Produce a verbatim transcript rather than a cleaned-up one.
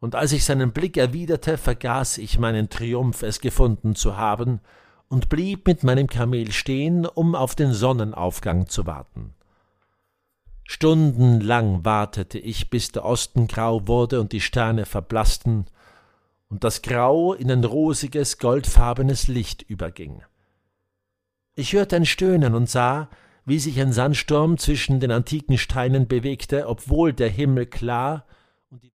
und als ich seinen Blick erwiderte, vergaß ich meinen Triumph, es gefunden zu haben, und blieb mit meinem Kamel stehen, um auf den Sonnenaufgang zu warten. Stundenlang wartete ich, bis der Osten grau wurde und die Sterne verblassten und das Grau in ein rosiges, goldfarbenes Licht überging. Ich hörte ein Stöhnen und sah, wie sich ein Sandsturm zwischen den antiken Steinen bewegte, obwohl der Himmel klar